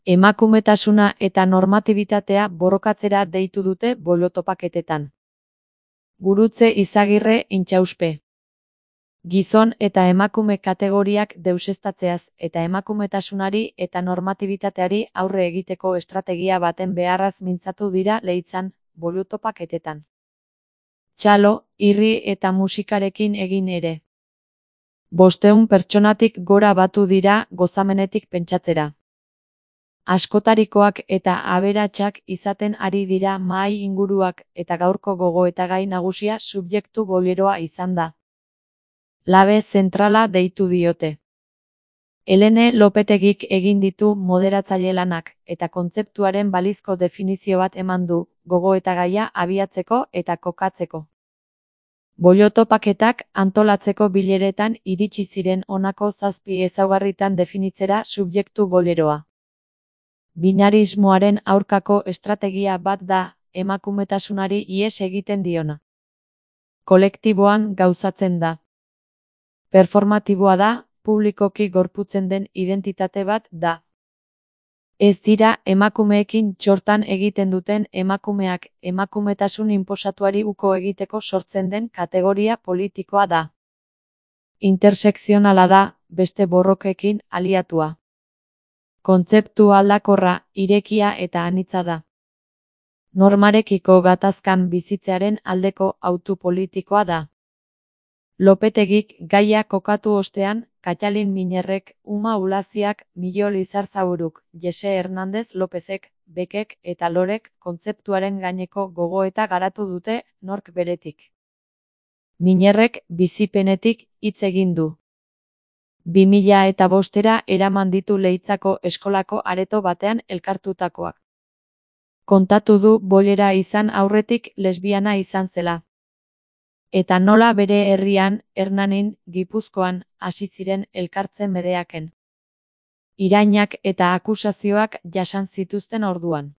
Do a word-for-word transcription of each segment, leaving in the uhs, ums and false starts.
Emakumetasuna eta normatibitatea borrokatzera deitu dute boilo-topaketetan. Gurutze Izagirre Intxauspe. Gizon eta emakume kategoriak deuseztatzeaz eta emakumetasunari eta normatibitateari aurre egiteko estrategia baten beharraz mintzatu dira Leitzan, boilo-topaketetan. Txalo, irri eta musikarekin egin ere. Bostehun pertsonatik gora batu dira gozamenetik pentsatzera. Askotarikoak eta aberatsak izaten ari dira mahai inguruak eta gaurko gogoetagai nagusia subjektu boleroa izan da. Labe zentrala deitu diote. Helene Lopetegik egin ditu moderatzaile lanak eta kontzeptuaren balizko definizio bat eman du, gogoetagaia abiatzeko eta kokatzeko. Boilo-topaketak antolatzeko bileretan iritsi ziren honako zazpi ezaugarritan definitzera subjektu boleroa. Binarismoaren aurkako estrategia bat da, emakumetasunari ihes egiten diona. Kolektiboan gauzatzen da. Performatiboa da, publikoki gorputzen den identitate bat da. Ez dira emakumeekin txortan egiten duten emakumeak emakumetasun inposatuari uko egiteko sortzen den kategoria politikoa da. Intersekzionala da, beste borrokekin aliatua. Kontzeptu aldakorra, irekia eta anitza da. Normarekiko gatazkan bizitzearen aldeko autu politikoa da. Lopetegik gaia kokatu ostean, Katxalin Miñerrek, Uma Ulaziak, Millol Izarzaburuk, Jese Hernandez Lopezek, Bekek eta Lorek kontzeptuaren gaineko gogoeta garatu dute, nork beretik. Miñerrek bizipenetik hitz egin du. bi mila eta bostera eraman ditu Leitzako eskolako areto batean elkartutakoak. Kontatu du bolera izan aurretik lesbiana izan zela. Eta nola bere herrian, Hernanin, Gipuzkoan, hasi ziren elkartzen medeaken. Irainak eta akusazioak jasan zituzten orduan.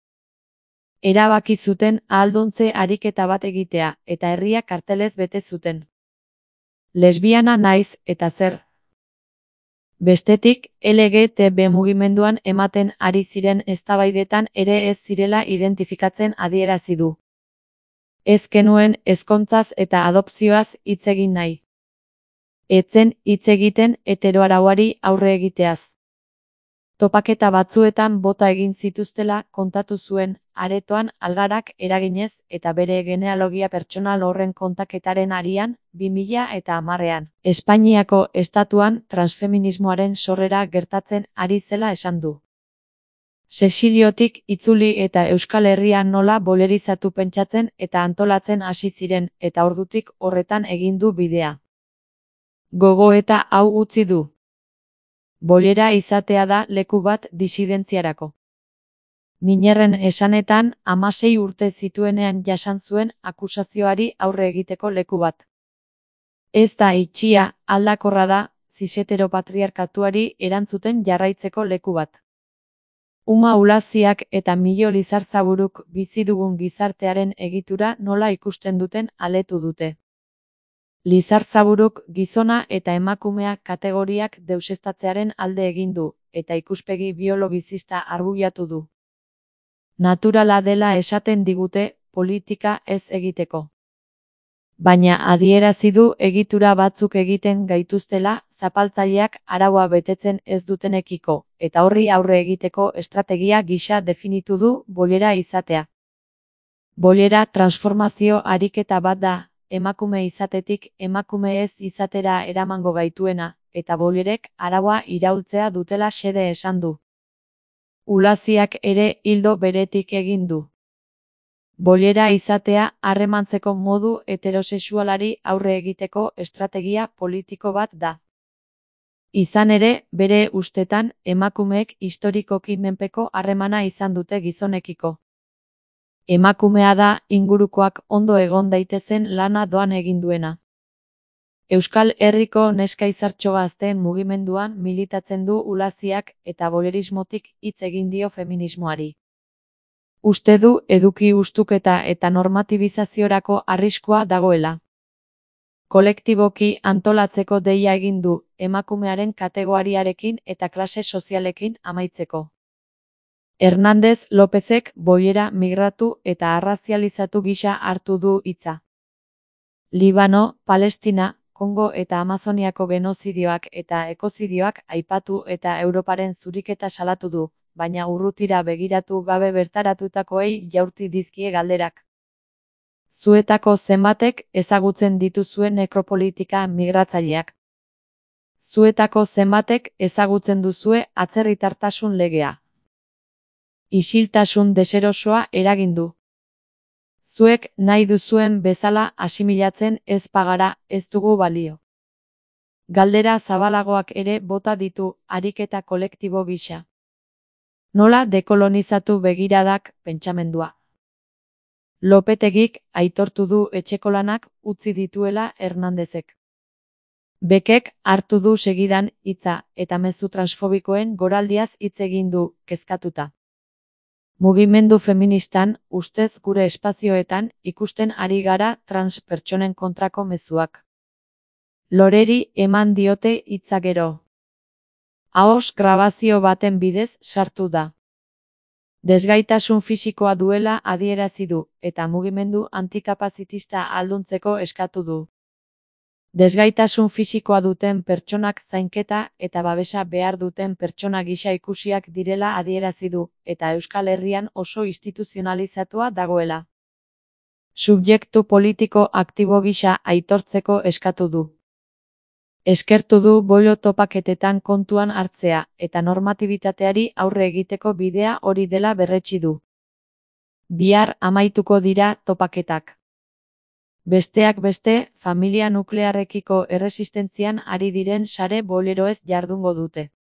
Erabaki zuten ahalduntze ariketa bat egitea eta herria kartelez bete zuten. Lesbiana naiz eta zer. Bestetik, L G T B mugimenduan ematen ari ziren eztabaidetan ere ez zirela identifikatzen adierazi du. Ez genuen ezkontzaz eta adopzioaz hitz egin nahi. Etzen hitz egiten heteroarauari aurre egiteaz. Topaketa batzuetan bota egin zituztela kontatu zuen, aretoan algarak eraginez eta bere genealogia pertsonal horren kontaketaren arian, bi mila eta hamarrean. Espainiako estatuan transfeminismoaren sorrera gertatzen ari zela esan du. Sexiliotik itzuli eta Euskal Herrian nola bolerizatu pentsatzen eta antolatzen hasi ziren eta ordutik horretan egin du bidea. Gogoeta hau utzi du. Bolera izatea da leku bat disidentziarako. Miñerren esanetan, hamasei urte zituenean jasan zuen akusazioari aurre egiteko leku bat. Ez da itxia, aldakorra da, ziseteropatriarkatuari erantzuten jarraitzeko leku bat. Uma Ulaziak eta Millol Izarzaburuk bizi dugun gizartearen egitura nola ikusten duten aletu dute. Lizarzaburuk gizona eta emakumea kategoriak deuseztatzearen alde egin du, eta ikuspegi biologizista arbuiatu du. Naturala dela esaten digute, politika ez egiteko. Baina adierazi du egitura batzuk egiten gaituztela, zapaltzaileak araua betetzen ez dutenekiko, eta horri aurre egiteko estrategia gisa definitu du bolera izatea. Bolera transformazio ariketa bat da, emakume izatetik emakume ez izatera eramango gaituena, eta bolerek araua iraultzea dutela xede esan du. Ulaziak ere ildo beretik egin du. Bolera izatea harremantzeko modu heterosexualari aurre egiteko estrategia politiko bat da. Izan ere, bere ustetan, emakumeek historikoki menpeko harremana izan dute gizonekiko. Emakumea da, ingurukoak ondo egon daitezen lana doan egin duena. Euskal Herriko neska izartxo gazteen mugimenduan militatzen du Ulaziak eta bolerismotik hitz egin dio feminismoari. Uste du eduki ustuketa eta normatibizaziorako arriskua dagoela. Kolektiboki antolatzeko deia egin du, emakumearen kategoriarekin eta klase sozialekin amaitzeko. Hernández Lópezek boiera migratu eta arrazializatu gisa hartu du hitza. Libano, Palestina, Kongo eta Amazoniako genozidioak eta ekozidioak aipatu eta Europaren zuriketa salatu du, baina urrutira begiratu gabe bertaratutakoei jaurti dizkie galderak. Zuetako zenbatek ezagutzen dituzue nekropolitika migratzaileak? Zuetako zenbatek ezagutzen duzue atzerritartasun legea? Isiltasun deserosoa eragin du. Zuek nahi duzuen bezala asimilatzen ez bagara, ez dugu balio. Galdera zabalagoak ere bota ditu, ariketa kolektibo gisa. Nola dekolonizatu begiradak pentsamendua? Lopetegik aitortu du etxeko lanak utzi dituela Hernandezek. Bekek hartu du segidan hitza eta mezu transfobikoen goraldiaz hitz egin du, kezkatuta. Mugimendu feministan, ustez gure espazioetan, ikusten ari gara trans pertsonen kontrako mezuak. Loreri eman diote hitza gero. Ahos grabazio baten bidez sartu da. Desgaitasun fisikoa duela adierazi du, eta mugimendu antikapazitista ahalduntzeko eskatu du. Desgaitasun fisikoa duten pertsonak zainketa eta babesa behar duten pertsona gisa ikusiak direla adierazi du, eta Euskal Herrian oso instituzionalizatua dagoela. Subjektu politiko aktibo gisa aitortzeko eskatu du. Eskertu du boilo topaketetan kontuan hartzea, eta normatibitateari aurre egiteko bidea hori dela berretsi du. Bihar amaituko dira topaketak. Besteak beste, familia nuklearrekiko erresistentzian ari diren sare boleroez jardungo dute.